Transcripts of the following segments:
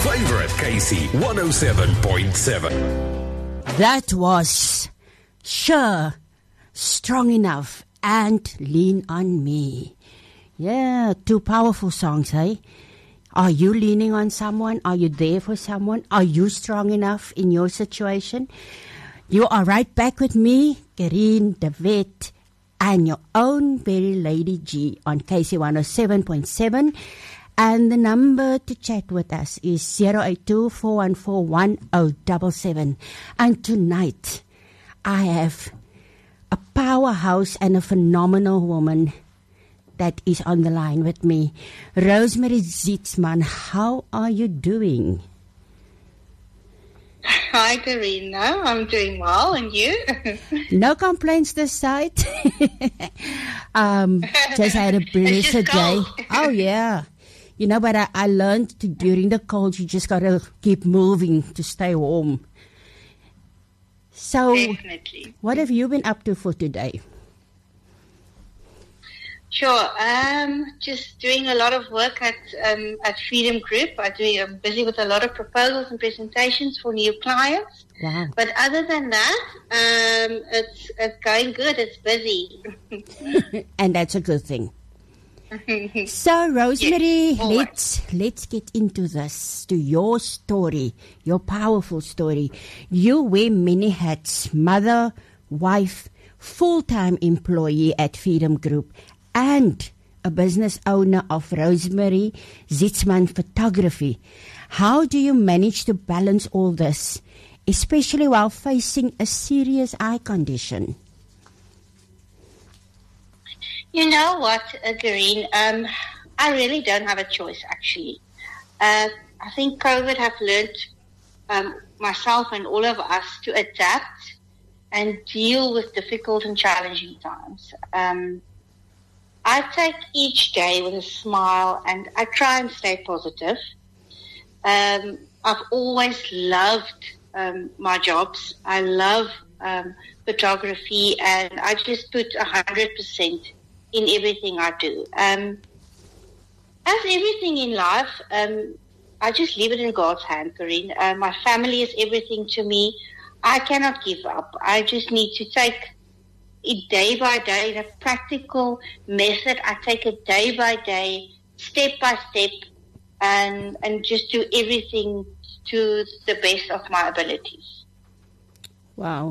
favorite KC 107.7. That was Sure, Strong Enough, and Lean on Me. Yeah, two powerful songs, hey? Are you leaning on someone? Are you there for someone? Are you strong enough in your situation? You are right back with me, Karine de Wet, and your own very Lady G on KC 107.7. And the number to chat with us is 082-414-1077. And tonight, I have a powerhouse and a phenomenal woman that is on the line with me. Rosemary Zietsman, how are you doing? Hi, Karina. I'm doing well, and you? No complaints this side. Just had a blessed day. Oh, yeah. You know, but I learned during the cold, you just got to keep moving to stay warm. So, Definitely. What have you been up to for today? Sure. Just doing a lot of work at Freedom Group. I'm busy with a lot of proposals and presentations for new clients. Wow. But other than that, it's going good. It's busy. And that's a good thing. So, Rosemary, Yes, let's get into this, to your story, your powerful story. You wear many hats: mother, wife, full-time employee at Freedom Group, and a business owner of Rosemary Zietsman Photography. How do you manage to balance all this, especially while facing a serious eye condition? You know what, Karine? I really don't have a choice, actually. I think COVID have learned myself and all of us to adapt and deal with difficult and challenging times. I take each day with a smile, and I try and stay positive. I've always loved my jobs. I love photography, and I just put 100% in everything I do. As everything in life, I just leave it in God's hand, Karine. My family is everything to me. I cannot give up. I just need to take it day by day in a practical method. I take it day by day, step by step, and just do everything to the best of my abilities. Wow.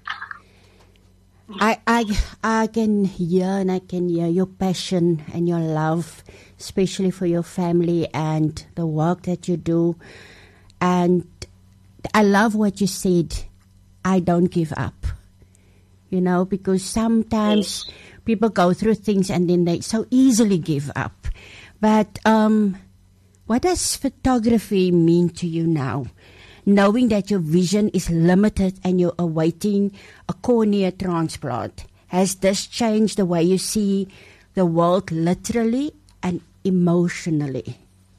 I can hear your passion and your love, especially for your family and the work that you do. And I love what you said. I don't give up. You know, because sometimes people go through things and then they so easily give up. But what does photography mean to you now? Knowing that your vision is limited and you're awaiting a cornea transplant, has this changed the way you see the world literally and emotionally?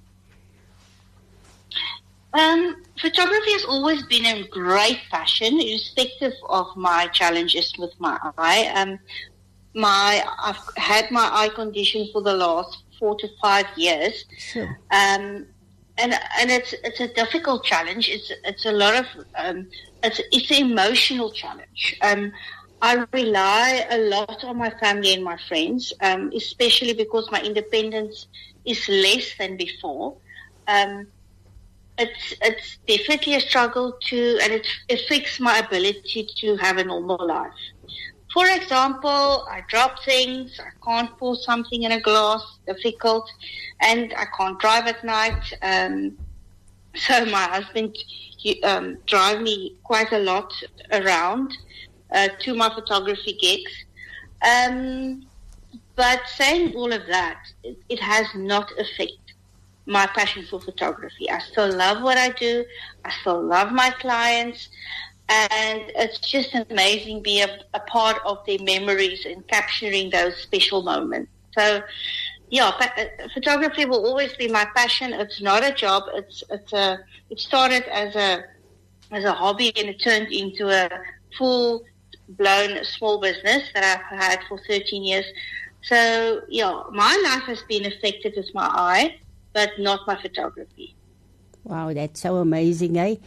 Photography has always been a great passion, irrespective of my challenges with my eye. I've had my eye condition for the last 4 to 5 years. Sure. And it's a difficult challenge. It's a lot of it's an emotional challenge. I rely a lot on my family and my friends, especially because my independence is less than before. It's definitely a struggle and it affects my ability to have a normal life. For example, I drop things, I can't pour something in a glass, difficult, and I can't drive at night. So my husband drives me quite a lot around to my photography gigs. But saying all of that, it has not affected my passion for photography. I still love what I do. I still love my clients. And it's just amazing being a part of their memories and capturing those special moments. So, yeah, photography will always be my passion. It's not a job. It started as a hobby, and it turned into a full-blown small business that I've had for 13 years. So, yeah, my life has been affected with my eye, but not my photography. Wow, that's so amazing, eh?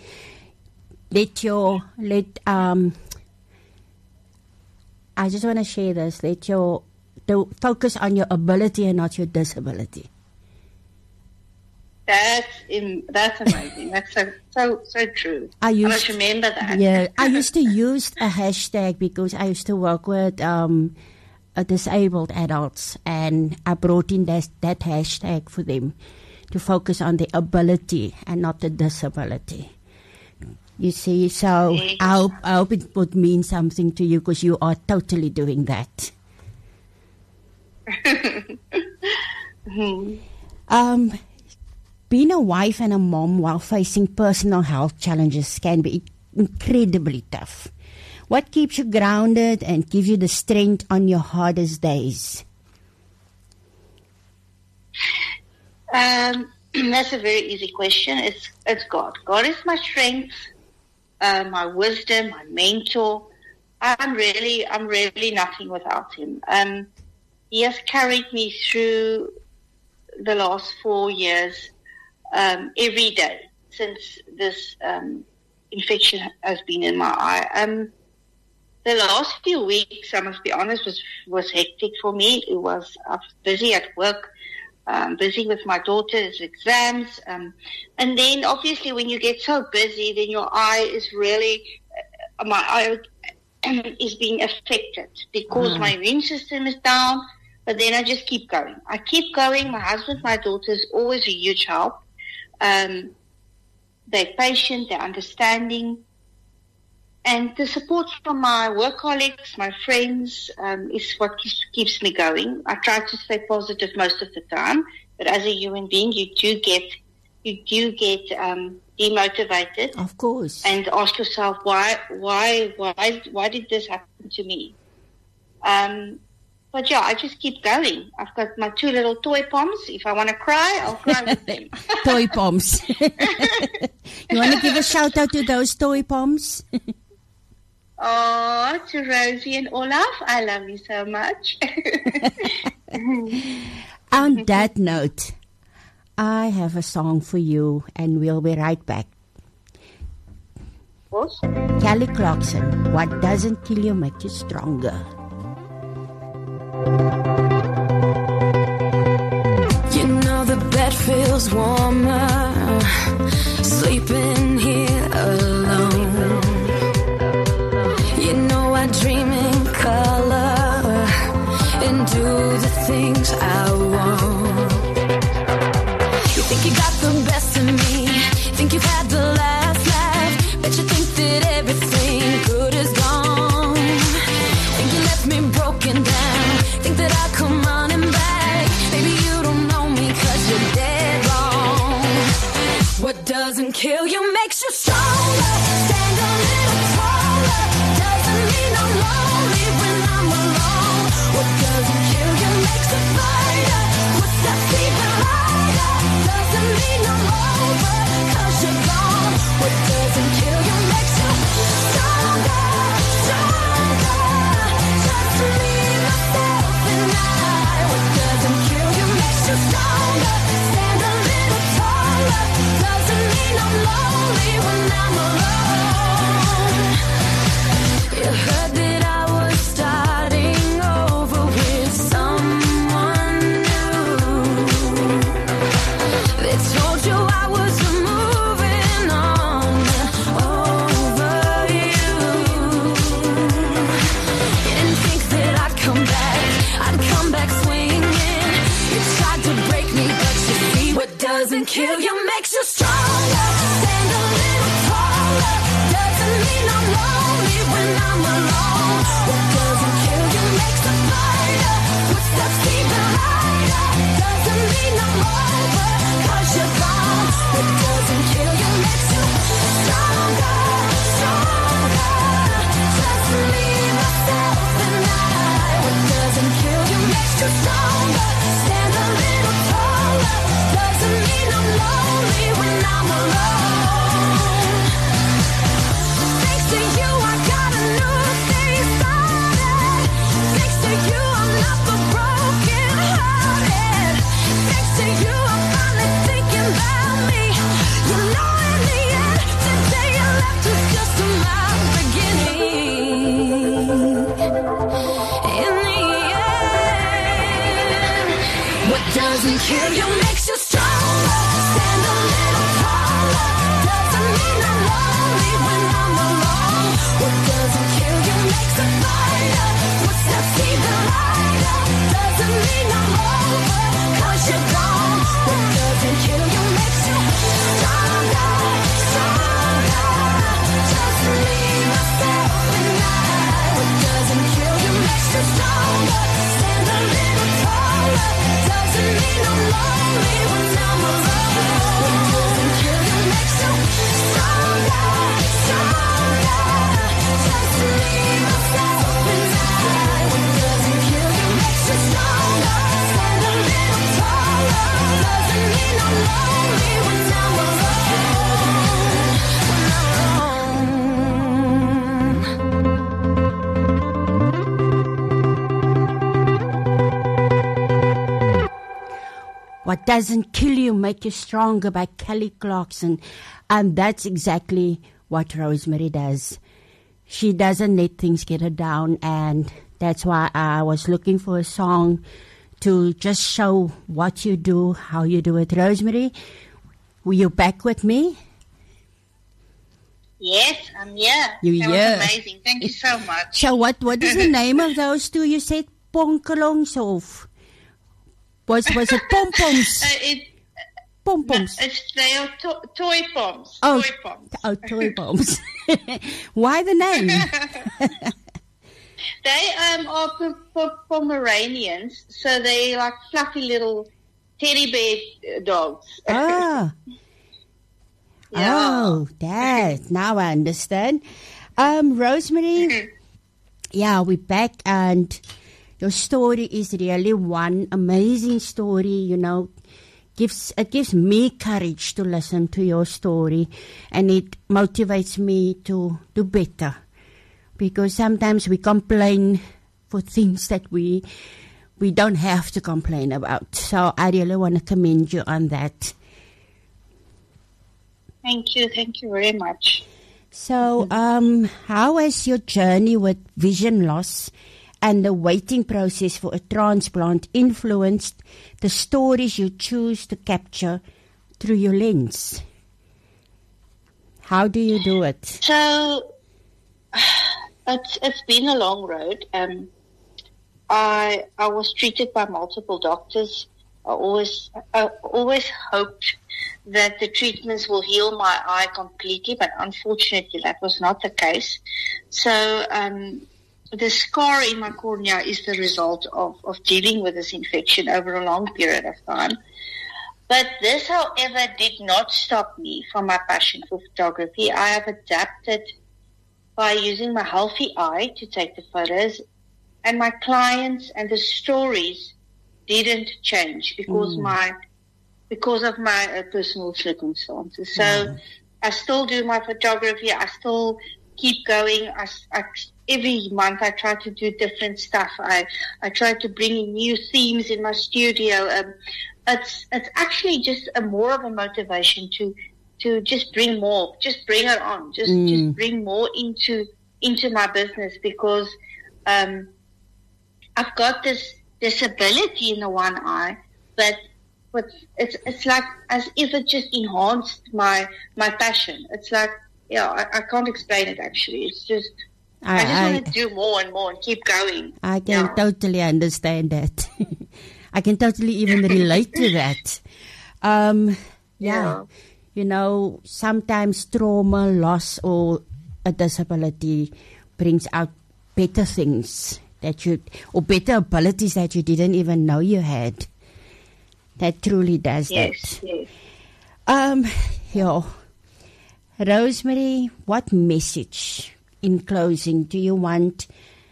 I just want to share this. Focus on your ability and not your disability. That's amazing. That's so true. I must remember that. Yeah, I used to use a hashtag because I used to work with disabled adults, and I brought in that hashtag for them to focus on the ability and not the disability. You see, so I hope it would mean something to you, because you are totally doing that. Being a wife and a mom while facing personal health challenges can be incredibly tough. What keeps you grounded and gives you the strength on your hardest days? That's a very easy question. It's God. God is my strength, my wisdom, my mentor. I'm really nothing without him. He has carried me through the last 4 years, every day since this infection has been in my eye. The last few weeks, I must be honest, was hectic for me. I was busy at work, busy with my daughter's exams, and then obviously when you get so busy, then your eye is really my eye is being affected because my immune system is down. But then I just keep going. I keep going. My husband, my daughter is always a huge help. They're patient, they're understanding. And the support from my work colleagues, my friends, is what keeps me going. I try to stay positive most of the time, but as a human being, you do get demotivated. Of course. And ask yourself, why did this happen to me? But yeah, I just keep going. I've got my 2 little toy poms. If I want to cry, I'll cry with them. Toy poms. You want to give a shout out to those toy poms? Oh, to Rosie and Olaf, I love you so much. On that note, I have a song for you, and we'll be right back. Of course. Kelly Clarkson, What Doesn't Kill You Makes You Stronger. You know the bed feels warmer, sleeping here alone. You know I dream in color and do the things I want. You think you got the best of me, think you've had the last laugh, bet you think that everything good is gone. Think you left me broken down, think that I'll come running back. Maybe you don't know me 'cause you're dead wrong. What doesn't kill you makes you stronger. Stand a little taller. Doesn't mean I'm lonely when I'm alone. What doesn't kill you makes a fighter. Footsteps even lighter. Doesn't mean I'm over 'cause you're gone. What doesn't kill you makes you stronger, stronger. Just me, myself, and I. What doesn't kill you makes you stronger. Stand a little taller. Doesn't mean I'm lonely when I'm alone. You heard that I was starting over with someone new. They told you I was moving on over you. You didn't think that I'd come back swinging. You tried to break me, but you see what doesn't kill you makes you stronger. Stand a little taller. Doesn't mean I'm lonely when I'm alone. What doesn't kill you makes a fighter. Footsteps even lighter. Doesn't mean I'm over 'cause you're gone. What doesn't kill you makes you stronger, stronger. Just me, myself, and I. What doesn't kill you makes you stronger. Stand a little taller. Doesn't mean I'm lonely when I'm alone. kill you, makes you stronger. Stand a little taller. Doesn't mean I'm lonely when I'm alone. What doesn't kill you makes a fighter. Footsteps even lighter. Doesn't mean I'm over, 'cause you're gone. What doesn't kill you makes you stronger, stronger. Just leave myself and I. What doesn't kill you makes you stronger. Stand a little taller. Doesn't mean I'm lonely when I'm alone. What doesn't kill you makes you stronger, stronger. Just leave myself and I. What doesn't kill you makes you stronger. Stand a little taller. Doesn't mean I'm lonely when I'm alone. When I'm What Doesn't Kill You Make You Stronger by Kelly Clarkson. And that's exactly what Rosemary does. She doesn't let things get her down, and that's why I was looking for a song to just show what you do, how you do it. Rosemary, were you back with me? Yes, I'm here. You that here. was amazing. Thank you so much. So what is the name of those two? You said ponkelongs of... Was it pom-poms? Pom-poms. They are toy bombs. Oh, toy bombs. Oh, toy bombs. Why the name? They are Pomeranians, so they like fluffy little teddy bear dogs. Ah. Yeah. Oh, that. Now I understand. Rosemary, yeah, we're back, and your story is really one amazing story, you know. It gives me courage to listen to your story, and it motivates me to do better. Because sometimes we complain for things that we don't have to complain about. So I really want to commend you on that. Thank you very much. So, how has your journey with vision loss and the waiting process for a transplant influenced the stories you choose to capture through your lens? How do you do it? So, it's been a long road. I was treated by multiple doctors. I always hoped that the treatments will heal my eye completely, but unfortunately that was not the case. So the scar in my cornea is the result of dealing with this infection over a long period of time. But this, however, did not stop me from my passion for photography. I have adapted by using my healthy eye to take the photos, and my clients and the stories didn't change because of my personal circumstances. So I still do my photography. I still keep going. Every month I try to do different stuff. I try to bring in new themes in my studio. It's actually just more of a motivation to just bring more, just bring it on, just bring more into my business, because I've got this disability in the one eye, but it's like as if it just enhanced my passion. It's like, I can't explain it actually. It's just I just want to do more and more and keep going. I can totally understand that. I can totally even relate to that. You know, sometimes trauma, loss, or a disability brings out better things or better abilities that you didn't even know you had. That truly does that. Yes. Rosemary, what message in closing do you want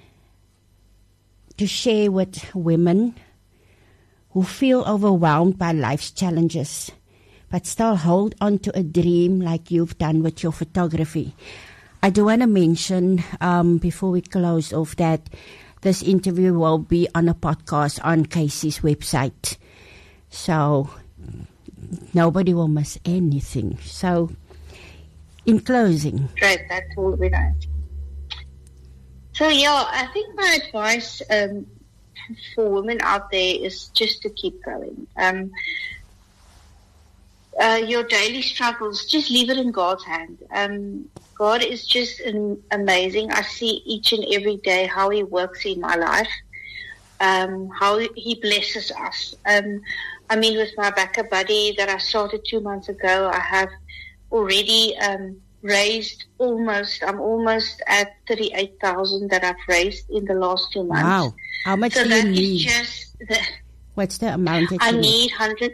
to share with women who feel overwhelmed by life's challenges but still hold on to a dream like you've done with your photography? I do want to mention, before we close off, that this interview will be on a podcast on Casey's website. So nobody will miss anything. So in closing. Great, that will be nice. So I think my advice for women out there is just to keep going. Your daily struggles, just leave it in God's hand. God is just amazing. I see each and every day how He works in my life, how He blesses us. I mean, with my backup buddy that I started 2 months ago, I have already raised I'm almost at 38,000 that I've raised in the last 2 months. Wow. How much so do that you need? Is just What's the amount that I you need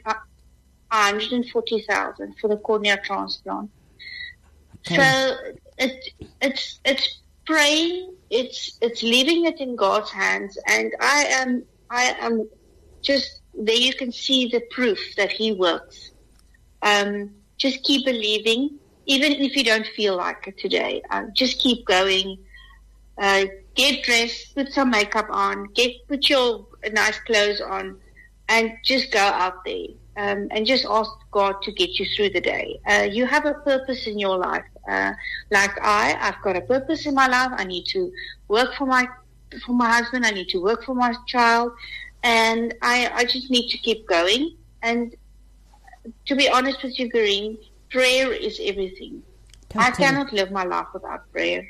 140,000 for the cornea transplant. Okay. So it's praying, it's leaving it in God's hands, and I am just there. You can see the proof that He works. Just keep believing, even if you don't feel like it today. Just keep going. Get dressed, put some makeup on, put your nice clothes on, and just go out there. And just ask God to get you through the day. You have a purpose in your life. Like I've got a purpose in my life. I need to work for my husband. I need to work for my child. And I just need to keep going. And to be honest with you, Garine, prayer is everything. Totally. I cannot live my life without prayer.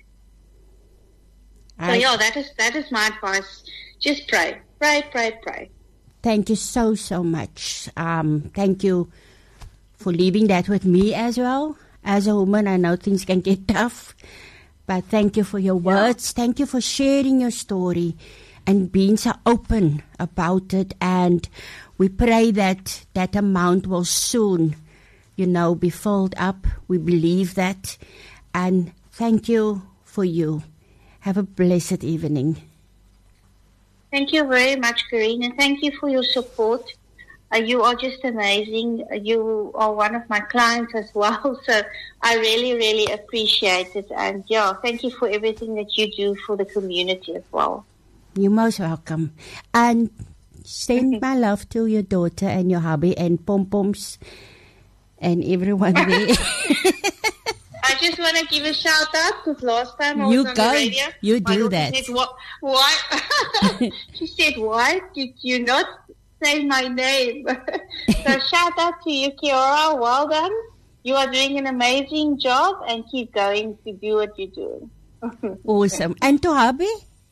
So yeah, that is my advice. Just pray. Pray, pray, pray. Thank you so much. Thank you for leaving that with me as well. As a woman, I know things can get tough, but thank you for your words. Thank you for sharing your story and being so open about it. And we pray that that amount will soon, be filled up. We believe that. And thank you for you. Have a blessed evening. Thank you very much, Karine, and thank you for your support. You are just amazing. You are one of my clients as well, so I really, really appreciate it. And thank you for everything that you do for the community as well. You're most welcome. And send my love to your daughter and your hubby and Pom-Poms and everyone there. I just want to give a shout out because last time I was on the radio, you my do daughter that. Said, why? She said, "Why did you not say my name?" So shout out to you, Kiora. Well done. You are doing an amazing job, and keep going to do what you're doing. Awesome. And to hubby?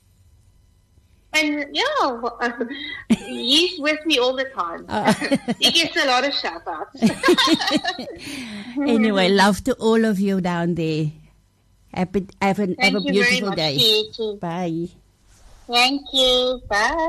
And he's with me all the time. He gets a lot of shout outs. Anyway, love to all of you down there. Have a beautiful day. Thank you very much. Bye. Thank you. Bye.